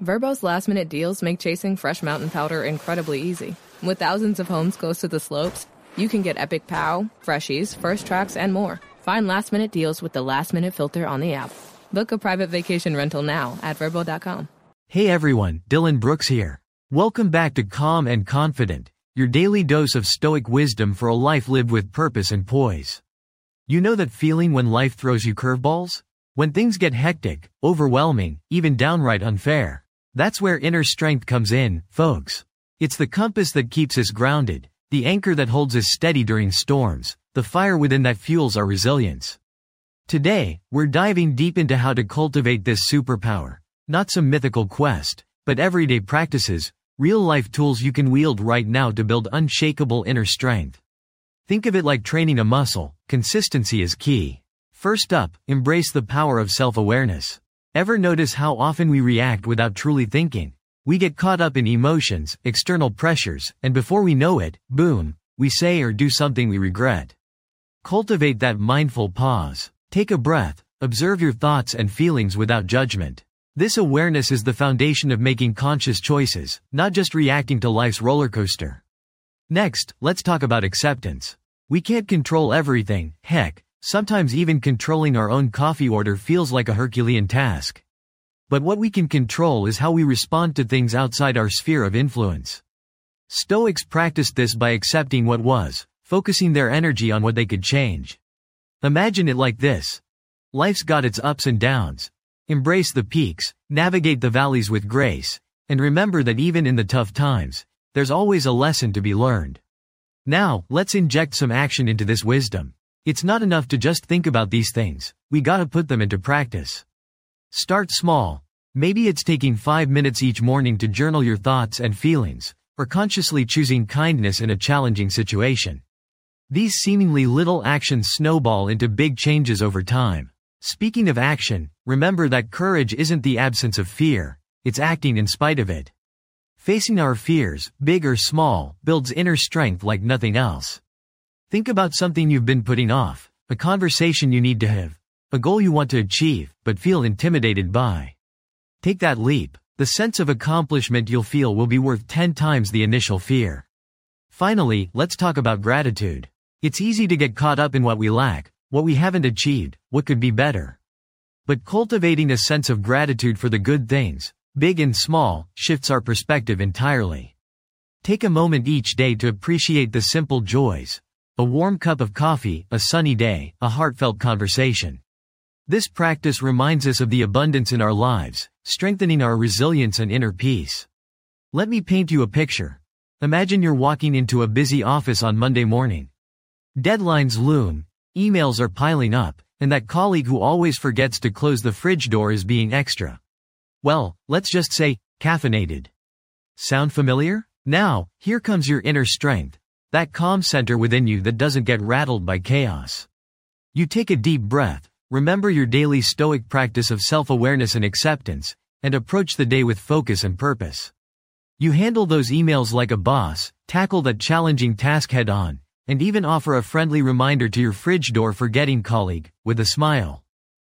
Verbo's last-minute deals make chasing fresh mountain powder incredibly easy. With thousands of homes close to the slopes, you can get Epic Pow, Freshies, First Tracks, and more. Find last-minute deals with the last-minute filter on the app. Book a private vacation rental now at Vrbo.com. Hey everyone, Dylan Brooks here. Welcome back to Calm and Confident, your daily dose of stoic wisdom for a life lived with purpose and poise. You know that feeling when life throws you curveballs? When things get hectic, overwhelming, even downright unfair. That's where inner strength comes in, folks. It's the compass that keeps us grounded, the anchor that holds us steady during storms, the fire within that fuels our resilience. Today, we're diving deep into how to cultivate this superpower. Not some mythical quest, but everyday practices, real-life tools you can wield right now to build unshakable inner strength. Think of it like training a muscle. Consistency is key. First up, embrace the power of self-awareness. Ever notice how often we react without truly thinking? We get caught up in emotions, external pressures, and before we know it, boom, we say or do something we regret. Cultivate that mindful pause. Take a breath, observe your thoughts and feelings without judgment. This awareness is the foundation of making conscious choices, not just reacting to life's roller coaster. Next, let's talk about acceptance. We can't control everything, heck, sometimes even controlling our own coffee order feels like a Herculean task. But what we can control is how we respond to things outside our sphere of influence. Stoics practiced this by accepting what was, focusing their energy on what they could change. Imagine it like this. Life's got its ups and downs. Embrace the peaks, navigate the valleys with grace, and remember that even in the tough times, there's always a lesson to be learned. Now, let's inject some action into this wisdom. It's not enough to just think about these things, we gotta put them into practice. Start small. Maybe it's taking 5 minutes each morning to journal your thoughts and feelings, or consciously choosing kindness in a challenging situation. These seemingly little actions snowball into big changes over time. Speaking of action, remember that courage isn't the absence of fear, it's acting in spite of it. Facing our fears, big or small, builds inner strength like nothing else. Think about something you've been putting off, a conversation you need to have, a goal you want to achieve, but feel intimidated by. Take that leap. The sense of accomplishment you'll feel will be worth 10 times the initial fear. Finally, let's talk about gratitude. It's easy to get caught up in what we lack, what we haven't achieved, what could be better. But cultivating a sense of gratitude for the good things, big and small, shifts our perspective entirely. Take a moment each day to appreciate the simple joys. A warm cup of coffee, a sunny day, a heartfelt conversation. This practice reminds us of the abundance in our lives, strengthening our resilience and inner peace. Let me paint you a picture. Imagine you're walking into a busy office on Monday morning. Deadlines loom, emails are piling up, and that colleague who always forgets to close the fridge door is being extra. Well, let's just say, caffeinated. Sound familiar? Now, here comes your inner strength. That calm center within you that doesn't get rattled by chaos. You take a deep breath, remember your daily stoic practice of self-awareness and acceptance, and approach the day with focus and purpose. You handle those emails like a boss, tackle that challenging task head-on, and even offer a friendly reminder to your fridge door forgetting colleague, with a smile.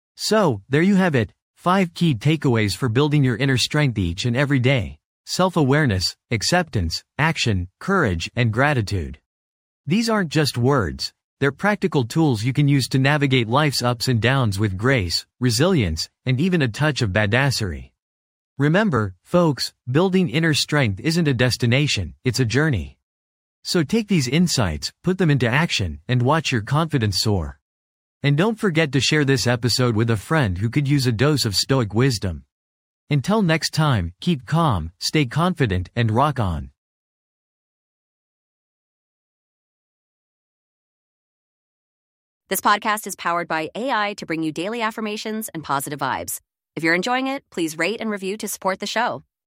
So, there you have it, 5 key takeaways for building your inner strength each and every day. Self-awareness, acceptance, action, courage, and gratitude. These aren't just words, they're practical tools you can use to navigate life's ups and downs with grace, resilience, and even a touch of badassery. Remember, folks, building inner strength isn't a destination, it's a journey. So take these insights, put them into action, and watch your confidence soar. And don't forget to share this episode with a friend who could use a dose of stoic wisdom. Until next time, keep calm, stay confident, and rock on. This podcast is powered by AI to bring you daily affirmations and positive vibes. If you're enjoying it, please rate and review to support the show.